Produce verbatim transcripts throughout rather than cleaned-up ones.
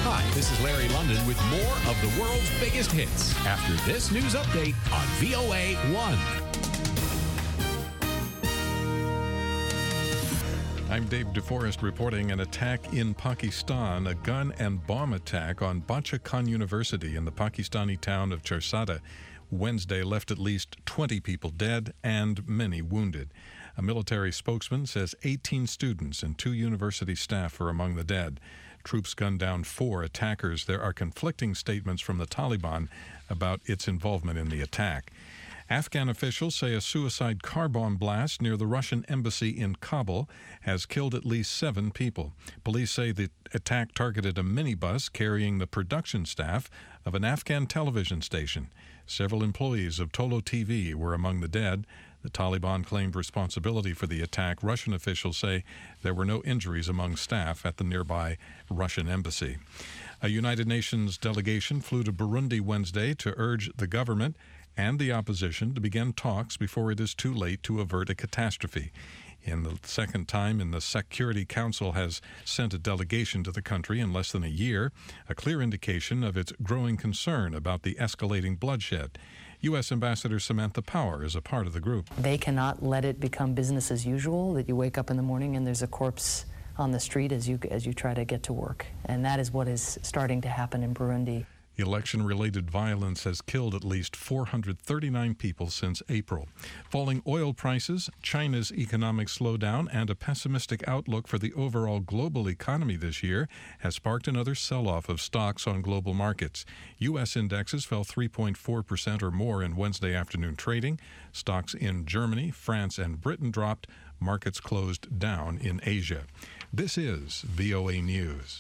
Hi, this is Larry London with more of the world's biggest hits after this news update on V O A one. I'm Dave DeForest reporting an attack in Pakistan, a gun and bomb attack on Bacha Khan University in the Pakistani town of Charsada Wednesday left at least twenty people dead and many wounded. A military spokesman says eighteen students and two university staff are among the dead. Troops gunned down four attackers. There are conflicting statements from the Taliban about its involvement in the attack. Afghan officials say a suicide car bomb blast near the Russian embassy in Kabul has killed at least seven people. Police say the attack targeted a minibus carrying the production staff of an Afghan television station. Several employees of Tolo T V were among the dead. The Taliban claimed responsibility for the attack. Russian officials say there were no injuries among staff at the nearby Russian embassy. A United Nations delegation flew to Burundi Wednesday to urge the government and the opposition to begin talks before it is too late to avert a catastrophe. In the second time in the Security Council has sent a delegation to the country in less than a year, a clear indication of its growing concern about the escalating bloodshed. U S Ambassador Samantha Power is a part of the group. They cannot let it become business as usual, that you wake up in the morning and there's a corpse on the street as you as you try to get to work. And that is what is starting to happen in Burundi. Election-related violence has killed at least four hundred thirty-nine people since April. Falling oil prices, China's economic slowdown, and a pessimistic outlook for the overall global economy this year has sparked another sell-off of stocks on global markets. U S indexes fell three point four percent or more in Wednesday afternoon trading. Stocks in Germany, France, and Britain dropped. Markets closed down in Asia. This is V O A News.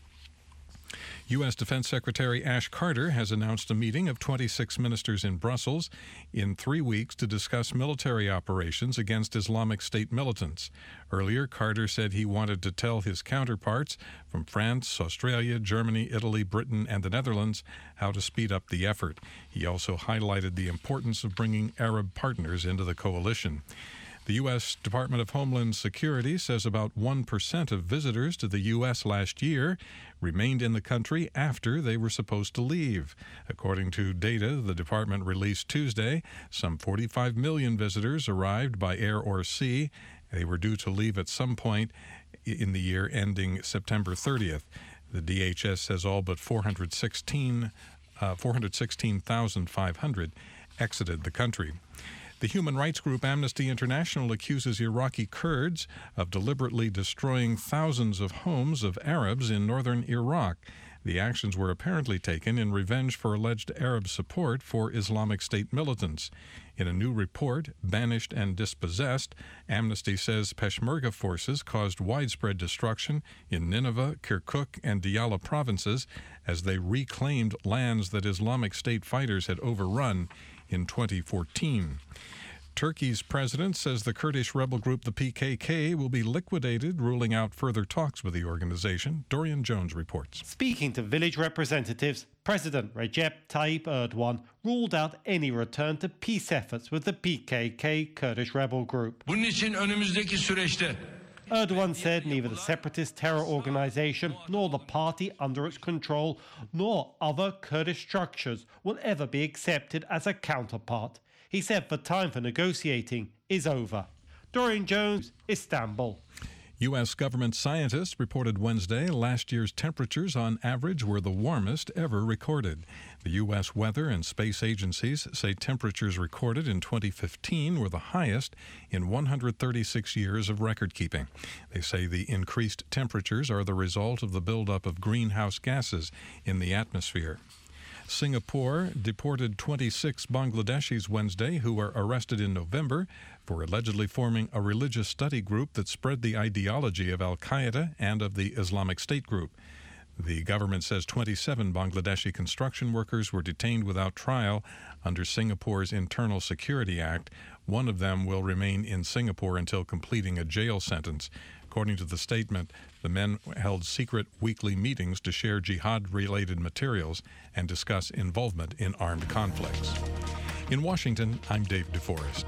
U S Defense Secretary Ash Carter has announced a meeting of twenty-six ministers in Brussels in three weeks to discuss military operations against Islamic State militants. Earlier, Carter said he wanted to tell his counterparts from France, Australia, Germany, Italy, Britain, and the Netherlands how to speed up the effort. He also highlighted the importance of bringing Arab partners into the coalition. The U S Department of Homeland Security says about one percent of visitors to the U S last year remained in the country after they were supposed to leave. According to data the department released Tuesday, some forty-five million visitors arrived by air or sea. They were due to leave at some point in the year ending September thirtieth. The D H S says all but four hundred sixteen, uh, four hundred sixteen thousand five hundred exited the country. The human rights group Amnesty International accuses Iraqi Kurds of deliberately destroying thousands of homes of Arabs in northern Iraq. The actions were apparently taken in revenge for alleged Arab support for Islamic State militants. In a new report, Banished and Dispossessed, Amnesty says Peshmerga forces caused widespread destruction in Nineveh, Kirkuk, and Diyala provinces as they reclaimed lands that Islamic State fighters had overrun in twenty fourteen. Turkey's president says the Kurdish rebel group the P K K will be liquidated, ruling out further talks with the organization. Dorian Jones reports. Speaking to village representatives, President Recep Tayyip Erdogan ruled out any return to peace efforts with the P K K Kurdish rebel group. Bunun için önümüzdeki süreçte Erdogan said neither the separatist terror organization nor the party under its control nor other Kurdish structures will ever be accepted as a counterpart. He said the time for negotiating is over. Dorian Jones, Istanbul. U S government scientists reported Wednesday last year's temperatures on average were the warmest ever recorded. The U S weather and space agencies say temperatures recorded in twenty fifteen were the highest in one hundred thirty-six years of record keeping. They say the increased temperatures are the result of the buildup of greenhouse gases in the atmosphere. Singapore deported twenty-six Bangladeshis Wednesday who were arrested in November for allegedly forming a religious study group that spread the ideology of Al-Qaeda and of the Islamic State group. The government says twenty-seven Bangladeshi construction workers were detained without trial under Singapore's Internal Security Act. One of them will remain in Singapore until completing a jail sentence. According to the statement, the men held secret weekly meetings to share jihad-related materials and discuss involvement in armed conflicts. In Washington, I'm Dave DeForest.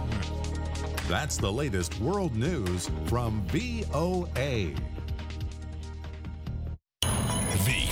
That's the latest world news from V O A.